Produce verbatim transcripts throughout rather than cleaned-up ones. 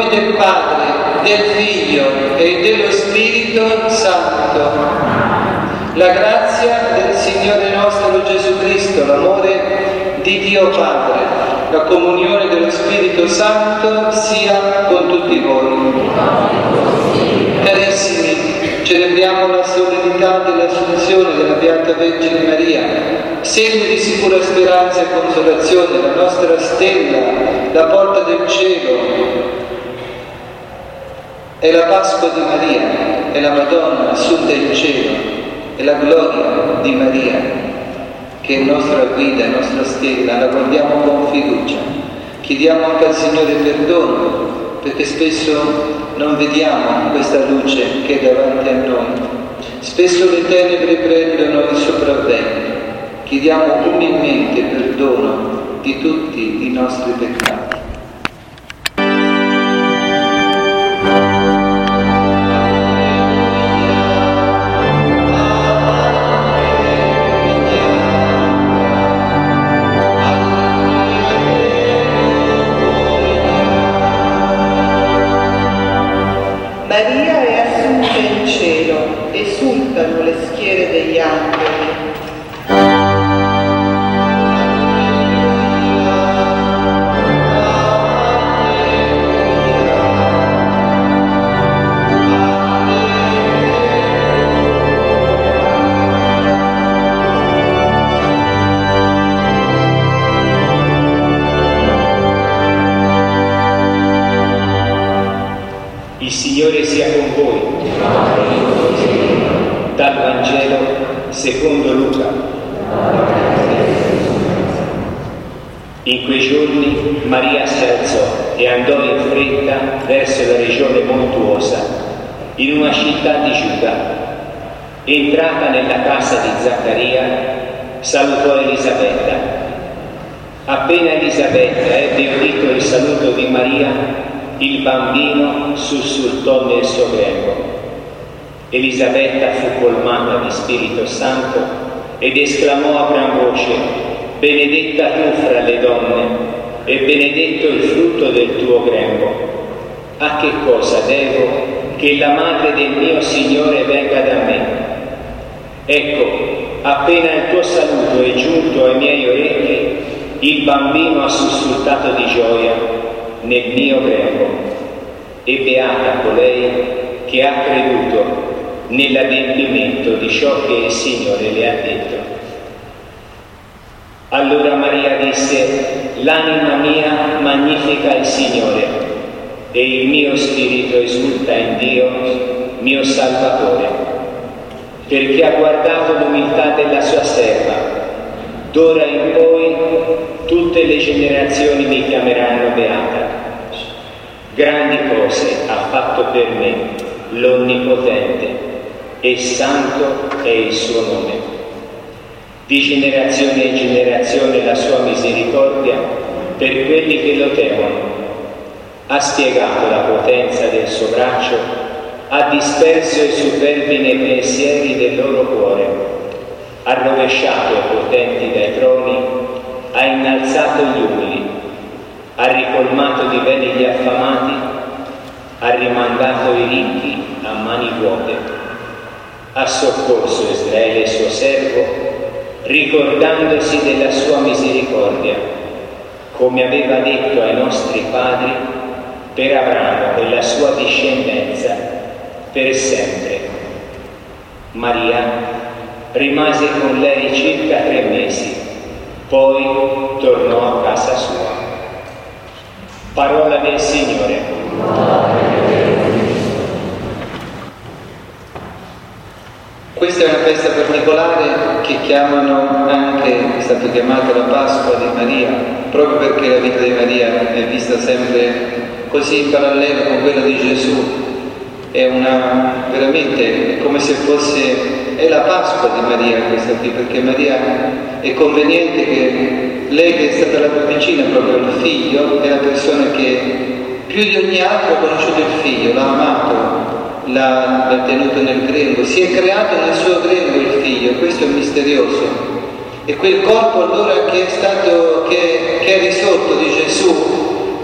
nome del Padre, del Figlio e dello Spirito Santo. La grazia del Signore nostro Gesù Cristo, l'amore di Dio Padre, la comunione dello Spirito Santo sia con tutti voi. Carissimi, celebriamo la solennità dell'Assunzione della Beata Vergine Maria, segno di sicura speranza e consolazione, la nostra stella, la porta del cielo. È la Pasqua di Maria, è la Madonna assunta in cielo, è la gloria di Maria che è nostra guida, è nostra stella, la guardiamo con fiducia. Chiediamo anche al Signore perdono, perché spesso non vediamo questa luce che è davanti a noi. Spesso le tenebre prendono il sopravvento. Chiediamo umilmente perdono di tutti i nostri peccati. Maria è assunta in cielo, esultano le schiere degli angeli. Il Signore sia con voi. Dal Vangelo secondo Luca. In quei giorni Maria si alzò e andò in fretta verso la regione montuosa, in una città di Giuda. Entrata nella casa di Zaccaria, salutò Elisabetta. Appena Elisabetta ebbe udito il saluto di Maria, il bambino sussultò nel suo grembo. Elisabetta fu colmata di Spirito Santo ed esclamò a gran voce: benedetta tu fra le donne e benedetto il frutto del tuo grembo. A che cosa devo che la madre del mio Signore venga da me? Ecco, appena il tuo saluto è giunto ai miei orecchi, il bambino ha sussultato di gioia nel mio grembo. E beata colei che ha creduto nell'adempimento di ciò che il Signore le ha detto. Allora Maria disse: l'anima mia magnifica il Signore e il mio spirito esulta in Dio mio Salvatore, perché ha guardato l'umiltà della sua serva. D'ora in poi tutte le generazioni mi chiameranno beata. Grandi cose ha fatto per me l'Onnipotente, e santo è il suo nome. Di generazione in generazione la sua misericordia per quelli che lo temono. Ha spiegato la potenza del suo braccio, ha disperso i superbi nei pensieri del loro cuore, ha rovesciato i potenti dai troni, ha innalzato gli umili, ha ricolmato di beni gli affamati, ha rimandato i ricchi a mani vuote, ha soccorso Israele suo servo, ricordandosi della sua misericordia, come aveva detto ai nostri padri, per Abramo e la sua discendenza per sempre. Maria rimase con lei circa tre mesi, poi tornò a casa sua. Parola del Signore. Questa è una festa particolare che chiamano anche, è stata chiamata la Pasqua di Maria, proprio perché la vita di Maria è vista sempre così in parallelo con quella di Gesù. È una, veramente, è come se fosse, è la Pasqua di Maria questa qui, perché Maria è conveniente che lei, che è stata la più vicina proprio al figlio, è la persona che più di ogni altro ha conosciuto il figlio, l'ha amato, l'ha, l'ha tenuto nel grembo, si è creato nel suo grembo il figlio. Questo è misterioso. E quel corpo allora che è stato, che, che è risorto di Gesù,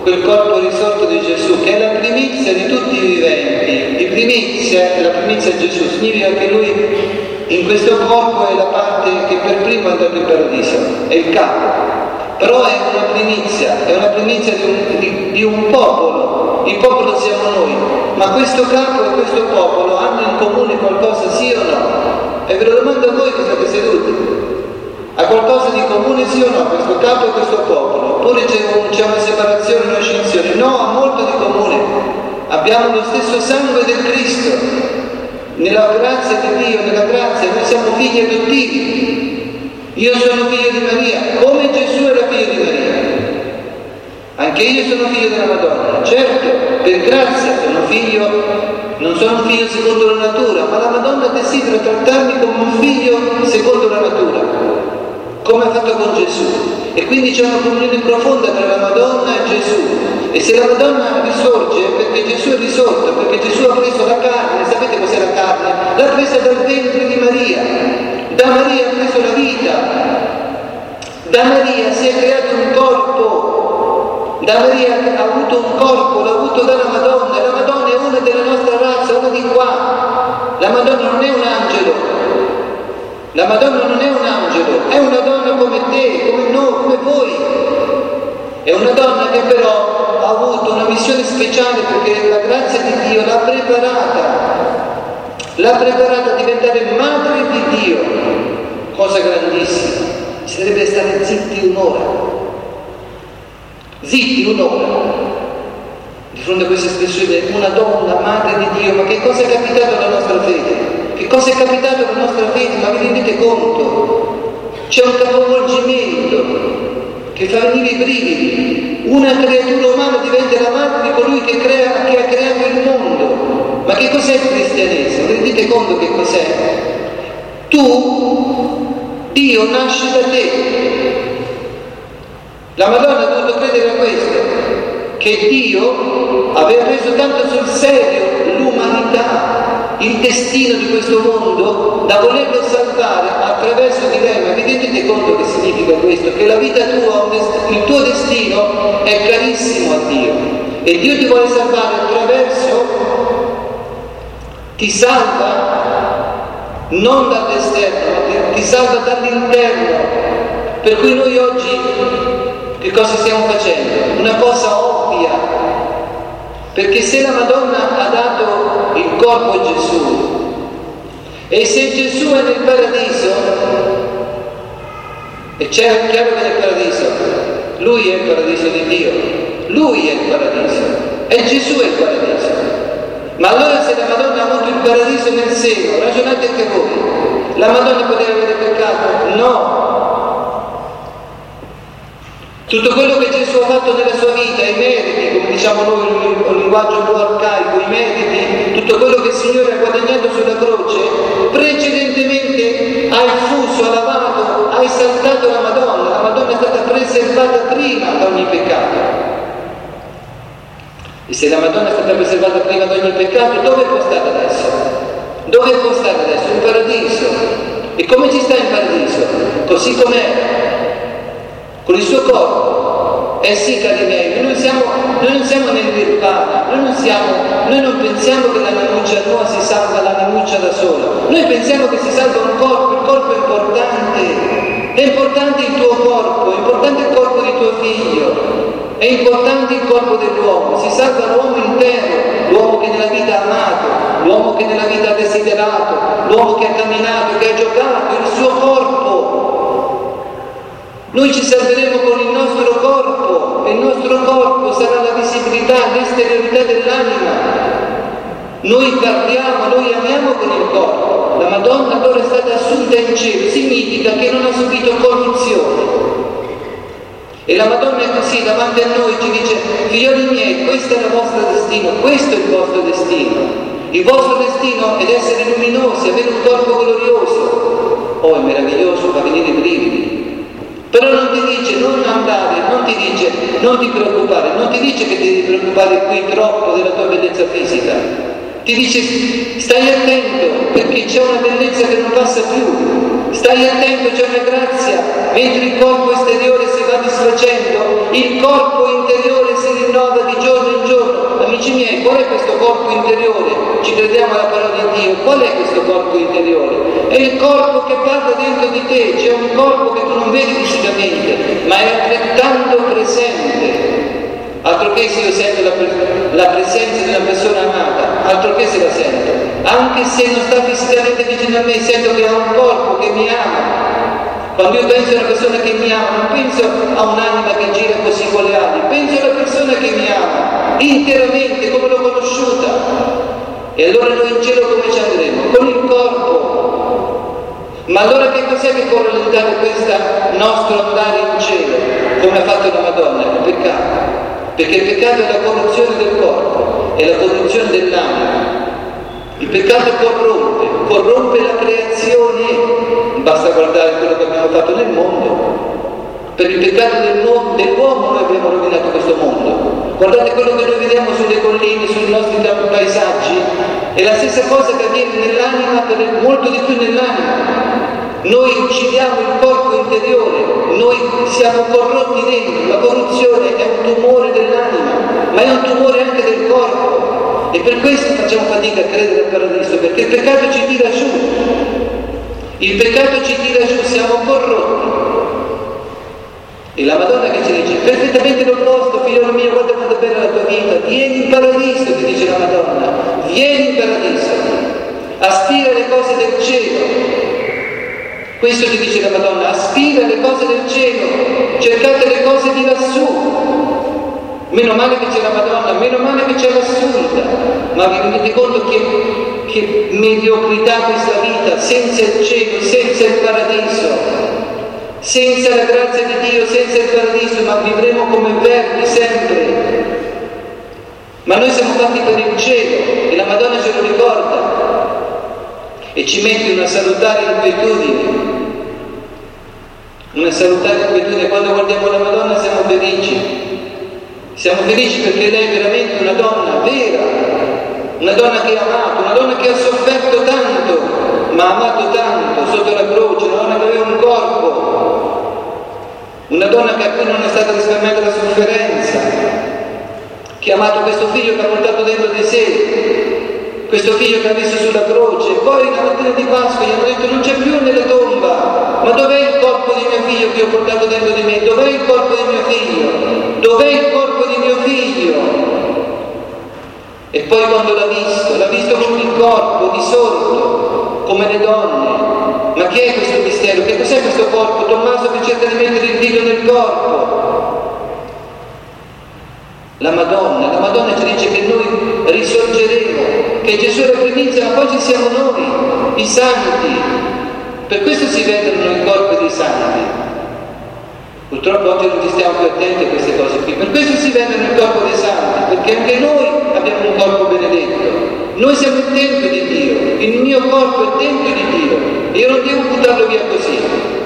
quel corpo risorto di Gesù, che è la primizia di tutti i viventi. Di primizia, la primizia di Gesù significa che lui in questo corpo è la parte che per primo è andato in paradiso, è il capo. Però è una primizia, è una primizia di un, di, di un popolo. Il popolo siamo noi, ma questo capo e questo popolo hanno in comune qualcosa, sì o no? E ve lo domando a voi che state seduti. Ha qualcosa di comune, sì o no, questo capo e questo popolo? Oppure c'è, un, c'è una separazione, una scinzione? No, ha molto di comune. Abbiamo lo stesso sangue del Cristo. Nella grazia di Dio, nella grazia, noi siamo figli adottivi. Io sono figlio di Maria, come Gesù era figlio di Maria. Anche io sono figlio della Madonna. Certo, per grazia sono figlio, non sono un figlio secondo la natura, ma la Madonna desidera trattarmi come un figlio secondo la natura, come ha fatto con Gesù. E quindi c'è una comunione profonda tra la Madonna e Gesù. E se la Madonna risorge è perché Gesù è risorto, perché Gesù ha preso la carne. Sapete cos'è la carne? L'ha presa dal ventre di Maria. Da Maria ha preso la vita, da Maria si è creato un corpo, da Maria ha avuto un corpo, l'ha avuto dalla Madonna. La Madonna è una della nostra razza, una di qua. La Madonna non è un angelo, la Madonna non è un angelo, è una donna come te, come noi, come voi. È una donna che però ha avuto una missione speciale perché la grazia di Dio l'ha preparata. L'ha preparata a diventare madre di Dio, cosa grandissima. Si dovrebbe stare zitti un'ora, zitti un'ora, di fronte a questa espressione, una donna, madre di Dio. Ma che cosa è capitato alla nostra fede? Che cosa è capitato alla nostra fede? Ma vi rendete conto? C'è un capovolgimento che fa venire i brividi. Una creatura umana diventa la madre di colui che, crea, che ha creato il mondo. Ma che cos'è il cristianesimo? Vi rendete conto che cos'è? Tu, Dio nasce da te. La Madonna ha dovuto credere a questo, che Dio aveva preso tanto sul serio l'umanità, il destino di questo mondo, da volerlo salvare attraverso di lei. Ma vi rendete conto che significa questo? Che la vita tua, il tuo destino è carissimo a Dio. E Dio ti vuole salvare attraverso... ti salva non dall'esterno, ma ti, ti salva dall'interno. Per cui noi oggi che cosa stiamo facendo? Una cosa ovvia, perché se la Madonna ha dato il corpo a Gesù e se Gesù è nel paradiso, e c'è chiaro che è nel paradiso, lui è il paradiso di Dio, lui è il paradiso e Gesù è il paradiso. Ma allora se la Madonna ha avuto il paradiso nel seno, ragionate anche voi, la Madonna poteva avere peccato? No. Tutto quello che Gesù ha fatto nella sua vita, i meriti, come diciamo noi in linguaggio più arcaico, i meriti, tutto quello che il Signore ha guadagnato sulla croce, precedentemente ha infuso, ha lavato, ha esaltato la Madonna. La Madonna è stata preservata prima da ogni peccato. E se la Madonna è stata preservata prima da ogni peccato, dove può stare adesso? Dove può stare adesso? In paradiso. E come ci sta in paradiso? Così com'è, con il suo corpo. Eh sì, cari miei, noi non siamo, noi non siamo nel nirvana, noi non siamo, noi non pensiamo che la nanuccia nuova si salva la nanuccia da sola. Noi pensiamo che si salva un corpo, il corpo è importante. È importante il tuo corpo, è importante il corpo di tuo figlio. È importante il corpo dell'uomo, si salva l'uomo intero, l'uomo che nella vita ha amato, l'uomo che nella vita ha desiderato, l'uomo che ha camminato, che ha giocato, il suo corpo. Noi ci salveremo con il nostro corpo e il nostro corpo sarà la visibilità, l'esteriorità dell'anima. Noi parliamo, noi amiamo con il corpo. La Madonna allora è stata assunta in cielo, significa che non ha subito corruzione. E la Madonna è così, davanti a noi ci dice: figlioli miei, questo è il vostro destino, questo è il vostro destino. Il vostro destino è essere luminosi, avere un corpo glorioso. Oh, è meraviglioso, fa venire i brividi. Però non ti dice non andare, non ti dice non ti preoccupare, non ti dice che ti devi preoccupare qui troppo della tua bellezza fisica. Ti dice stai attento perché c'è una bellezza che non passa più. Stai attento, c'è una grazia, mentre il corpo esteriore si va disfacendo, il corpo interiore si rinnova di giorno in giorno. Amici miei, qual è questo corpo interiore? Ci crediamo alla parola di Dio. Qual è questo corpo interiore? È il corpo che parla dentro di te. C'è un corpo che tu non vedi fisicamente, ma è altrettanto presente. Altro che se io sento la, pre- la presenza di una persona amata, altro che se la sento. Anche se non sta fisicamente vicino a me, sento che ha un corpo che mi ama. Quando io penso a una persona che mi ama, non penso a un'anima che gira così con le ali, penso alla persona che mi ama, interamente, come l'ho conosciuta. E allora noi in cielo come ci andremo? Con il corpo. Ma allora che cos'è che può rallentare questo nostro andare in cielo? Come ha fatto la Madonna? Il peccato. Perché il peccato è la corruzione del corpo, è la corruzione dell'anima. Il peccato corrompe, corrompe la creazione. Basta guardare quello che abbiamo fatto nel mondo. Per il peccato dell'uomo, dell'uomo noi abbiamo rovinato questo mondo. Guardate quello che noi vediamo sulle colline, sui nostri paesaggi. È la stessa cosa che avviene nell'anima, molto di più nell'anima. Noi uccidiamo il corpo interiore, noi siamo corrotti dentro. La corruzione è un tumore dell'anima, ma è un tumore anche del corpo. E per questo facciamo fatica a credere al paradiso, perché il peccato ci tira giù. Il peccato ci tira giù, siamo corrotti. E la Madonna che ci dice, perfettamente l'opposto, figlio mio, guarda quanto è bella la tua vita, vieni in paradiso, ti dice la Madonna, vieni in paradiso, aspira le cose del cielo. Questo ti dice la Madonna, aspira le cose del cielo, cercate le cose di lassù. Meno male che c'è la Madonna, meno male che c'è l'assurda, ma vi rendete conto che, che mediocrità questa vita, senza il cielo, senza il paradiso, senza la grazia di Dio, senza il paradiso, ma vivremo come vermi sempre. Ma noi siamo fatti per il cielo e la Madonna ce lo ricorda e ci mette una salutare inquietudine. Una salutare inquietudine. Quando guardiamo la Madonna siamo felici. Siamo felici perché lei è veramente una donna vera, una donna che ha amato, una donna che ha sofferto tanto, ma ha amato tanto sotto la croce, una donna che aveva un corpo, una donna che a cui non è stata risparmiata la sofferenza, che ha amato questo figlio che ha portato dentro di sé, questo figlio che ha messo sulla croce. Poi la mattina di Pasqua gli hanno detto non c'è più nella tomba, ma dov'è il corpo di mio figlio che ho portato dentro di me? Dov'è il corpo di mio figlio? Dov'è il corpo di mio figlio? E poi quando l'ha visto, l'ha visto con il corpo risorto, come le donne. Ma che è questo mistero? Che cos'è questo corpo? Tommaso che cerca di mettere il dito nel corpo. La Madonna, la Madonna ci dice che noi risorgeremo, che Gesù è la primizia, ma poi ci siamo noi, i santi. Per questo si vedono i corpi dei santi. Purtroppo oggi non ci stiamo più attenti a queste cose qui. Per questo si vedono il corpo dei santi, perché anche noi abbiamo un corpo benedetto. Noi siamo il Tempio di Dio, il mio corpo è il Tempio di Dio. E io non devo buttarlo via così.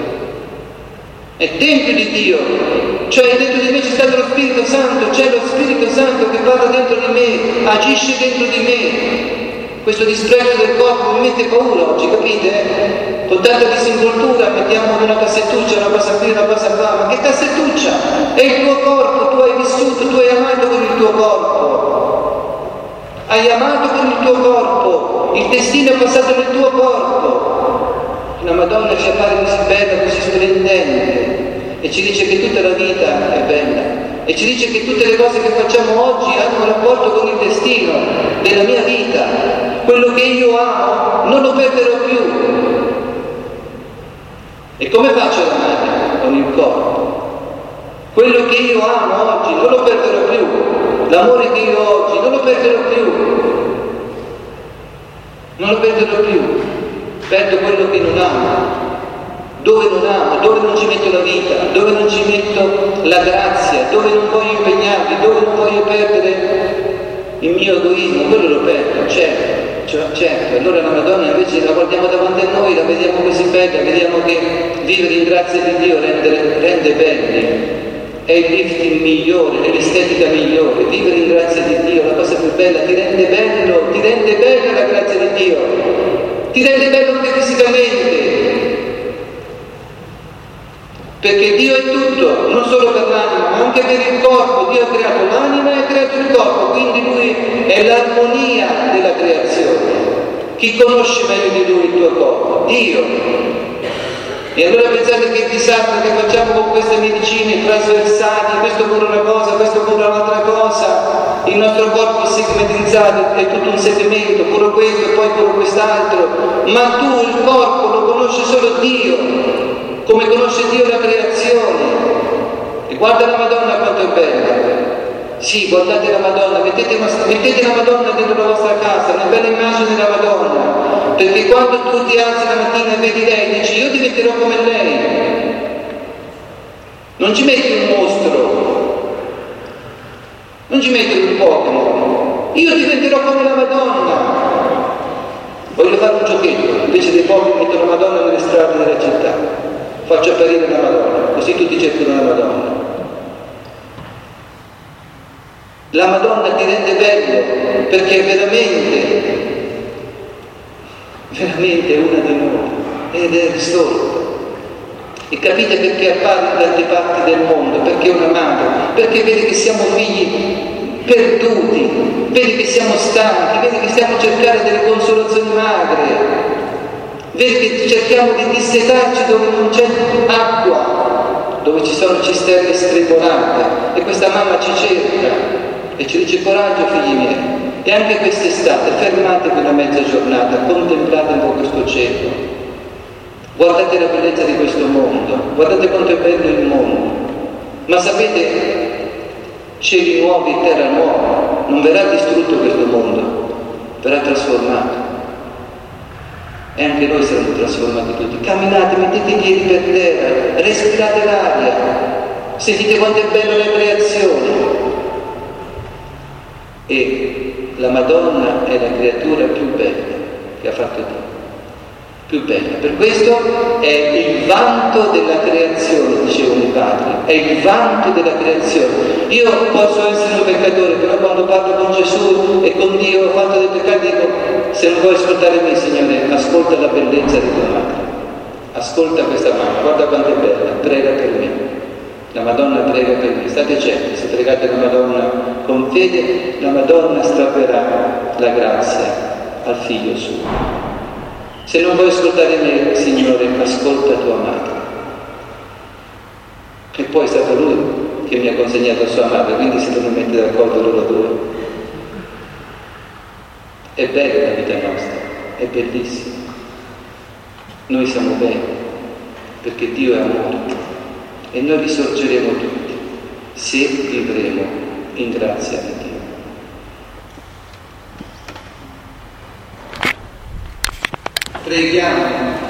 È Tempio di Dio. Cioè dentro di me c'è stato lo Spirito Santo, c'è lo Spirito Santo che parla dentro di me, agisce dentro di me. Questo disprezzo del corpo mi mette paura oggi, capite? Con tanta disinvoltura mettiamo una cassettuccia, una cosa qui, una cosa qua, ma che cassettuccia? È il tuo corpo, tu hai vissuto, tu hai amato con il tuo corpo. Hai amato con il tuo corpo, il destino è passato nel tuo corpo. La Madonna ci appare così bella, così splendente. E ci dice che tutta la vita è bella e ci dice che tutte le cose che facciamo oggi hanno un rapporto con il destino della mia vita. Quello che io amo non lo perderò più. E come faccio ad amare? Con il corpo. Quello che io amo oggi non lo perderò più. L'amore che io ho oggi non lo perderò più. Non lo perderò più. Perdo quello che non amo. Dove non amo, dove non ci metto la vita, dove non ci metto la grazia, dove non voglio impegnarmi, dove non voglio perdere il mio egoismo, quello lo perdo, certo, cioè, certo. Allora la Madonna invece la guardiamo davanti a noi, la vediamo così bella, vediamo che vivere in grazia di Dio rende, rende belli, è il lifting migliore, è l'estetica migliore, vivere in grazia di Dio, la cosa più bella, ti rende bello, ti rende bella la grazia di Dio, ti rende bello anche fisicamente. Perché Dio è tutto, non solo per l'anima, ma anche per il corpo. Dio ha creato l'anima e ha creato il corpo, quindi Lui è l'armonia della creazione. Chi conosce meglio di Lui il tuo corpo? Dio. E allora pensate che disastro che facciamo con queste medicine trasversali, questo cura una cosa, questo cura un'altra cosa, il nostro corpo è segmentizzato, è tutto un segmento, curo questo e poi curo quest'altro, ma tu il corpo lo conosce solo Dio, come conosce Dio la creazione. E guarda la Madonna quanto è bella. Sì, guardate la Madonna, mettete, mettete la Madonna dentro la vostra casa, una bella immagine della Madonna, perché quando tu ti alzi la mattina e vedi lei, dici io diventerò come lei. Non ci metti un mostro, non ci metti un Pokémon, io diventerò come la Madonna. Voglio fare un giochetto, invece dei Pokémon metto la Madonna nelle strade della città, faccio apparire la Madonna, così tutti cercano la Madonna. La Madonna ti rende bello perché veramente, veramente è una di noi ed è risorta. E capite perché appare in tante parti del mondo? Perché è una madre, perché vede che siamo figli perduti, vede che siamo stanchi, vede che stiamo a cercare delle consolazioni magre, vede che cerchiamo di dissetarci dove non c'è acqua, dove ci sono cisterne strebolate, e questa mamma ci cerca e ci dice coraggio figli miei. E anche quest'estate fermatevi una mezza giornata, contemplate un po' questo cielo, guardate la bellezza di questo mondo, guardate quanto è bello il mondo. Ma sapete, cieli nuovi, terra nuova, non verrà distrutto questo mondo, verrà trasformato. E anche noi saremo trasformati tutti. Camminate, mettete i piedi per terra, respirate l'aria, sentite quanto è bella la creazione. E la Madonna è la creatura più bella che ha fatto Dio, più bella. Per questo è il vanto della creazione, dicevano i padri, è il vanto della creazione. Io posso essere un peccatore, però quando parlo con Gesù e con Dio ho fatto dei peccati, dico, se non vuoi ascoltare me, Signore, ascolta la bellezza di tua madre, ascolta questa mamma, guarda quanto è bella, prega per me. La Madonna prega per me, state certi, se pregate la Madonna con fede, la Madonna strapperà la grazia al figlio suo. Se non vuoi ascoltare me, Signore, ascolta tua madre. E poi è stato Lui che mi ha consegnato sua madre, quindi se non mette d'accordo loro due. È bella la vita nostra, è bellissima. Noi siamo belli, perché Dio è amore. E noi risorgeremo tutti se vivremo in grazia di Dio. Preghiamo.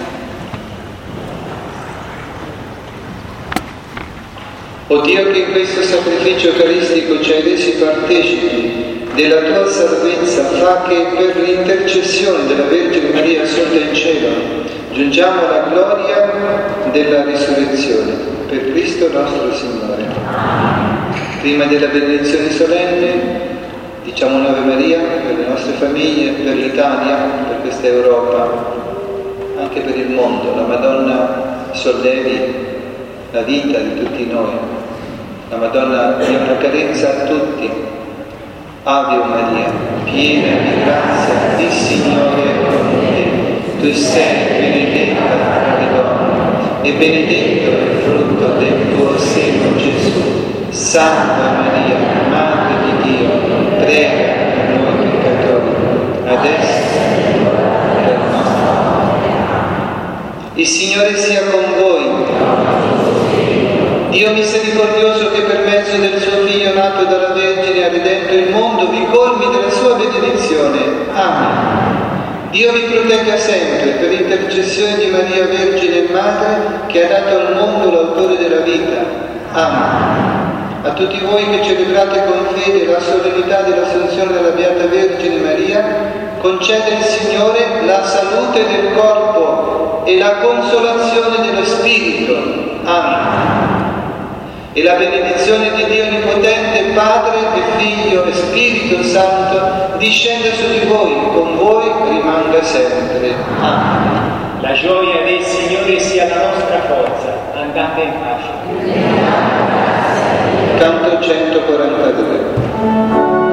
O Dio, che in questo sacrificio eucaristico ci hai resi partecipi della tua salvezza, fa che per l'intercessione della Vergine Maria assunta in cielo giungiamo alla gloria della risurrezione. Per Cristo nostro Signore. Prima della benedizione solenne diciamo un'Ave Maria per le nostre famiglie, per l'Italia, per questa Europa, anche per il mondo. La Madonna sollevi la vita di tutti noi. La Madonna dia una carezza a tutti. Ave Maria, piena di grazia, il Signore è con te. Tu sei benedetta tra le donne e benedetto è il frutto del tuo seno, Gesù. Santa Maria, Madre di Dio, prega per noi peccatori, adesso è l'ora della nostra morte. Il Signore sia con voi. Dio misericordioso, che per mezzo del suo Figlio nato dalla Vergine ha redento il mondo, vi colmi della sua benedizione. Amen. Dio vi protegga sempre per intercessione di Maria Vergine e Madre, che ha dato al mondo l'autore della vita. Amen. A tutti voi che celebrate con fede la solennità dell'Assunzione della Beata Vergine Maria, concede il Signore la salute del corpo e la consolazione dello spirito. Amen. E la benedizione di Dio Onnipotente, Padre e Figlio e Spirito Santo, discenda su di voi, con voi rimanga sempre. Amen. La gioia del Signore sia la nostra forza. Andate in pace. Canto centoquarantadue.